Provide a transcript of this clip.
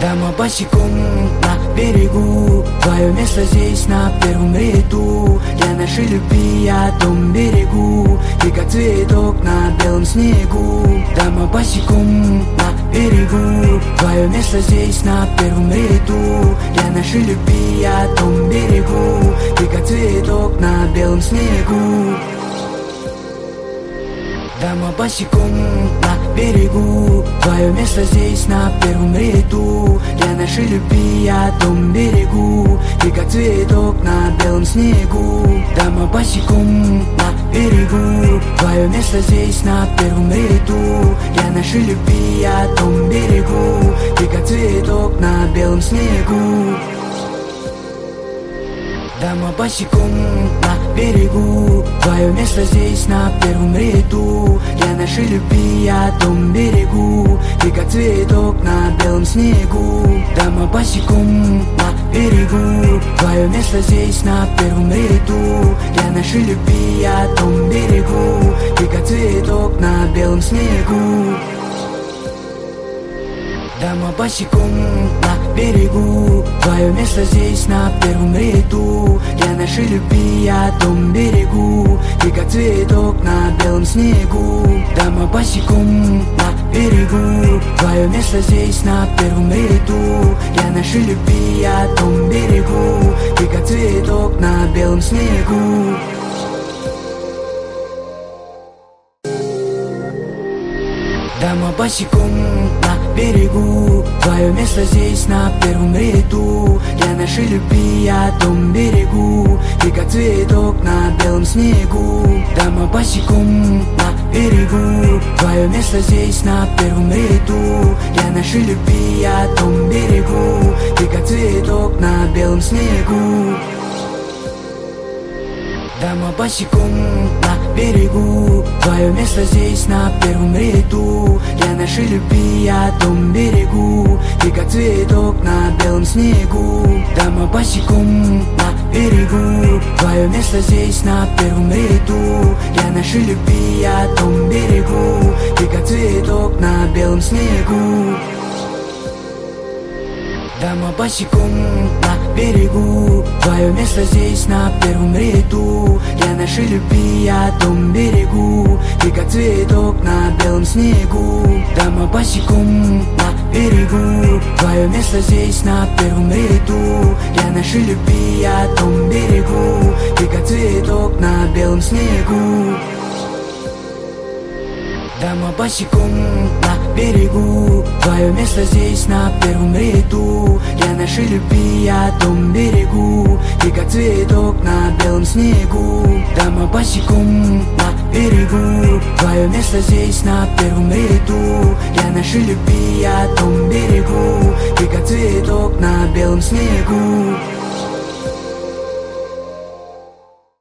Дома босиком на берегу, твое место здесь на первом ряду. Я нашей любви о том берегу, ты как цветок на белом снегу. Дома босиком на берегу, твое место здесь на первом ряду. Я нашей любви о том берегу, ты как цветок на белом снегу. Дома босиком на берегу, твое место здесь на первом ряду. Я нашей любви о том берегу, ты как цветок на белом снегу. Дома босиком на берегу, твое место здесь на первом ряду. Я нашей любви о том берегу, ты как цветок на белом снегу. Дома босиком на берегу, твое место здесь на первом ряду. Я нашей любви о том берегу, ты как цветок на белом снегу. Дома босиком на берегу, твое место здесь на первом ряду. Я нашей любви о том берегу, ты как цветок на белом снегу. Дома босиком на берегу, твое место здесь на первом ряду. Я нашей любви о том берегу, ты как цветок на белом снегу. Дома босиком на берегу, твое место здесь на первом ряду. Я нашей любви о том берегу, ты как цветок на белом снегу. Дома босиком на берегу, твое место здесь на первом ряду. Я нашей любви о том берегу, ты как цветок на белом снегу. Дома босиком на берегу, твое место здесь на первом ряду. Я нашей любви о том берегу, ты как цветок на белом снегу. Дома босиком на берегу, твое место здесь на первом ряду. Я нашей любви о том берегу, ты как цветок на белом снегу. Дома босиком на берегу, твое место здесь на первом ряду. Я нашей любви о том берегу, ты как цветок на белом снегу. Дома босиком на берегу, твое место здесь на первом ряду. Я нашей любви о том берегу, ты как цветок на белом снегу. Дома босиком на берегу, твое место здесь на первом ряду. Я нашей любви о том берегу, ты как цветок на белом снегу. Дома босиком на берегу, твое место здесь на первом ряду. Я нашей любви о том берегу, ты как цветок на белом снегу. Дома босиком на берегу, твое место здесь на первом ряду. Я нашей любви о том берегу, ты как цветок на белом снегу.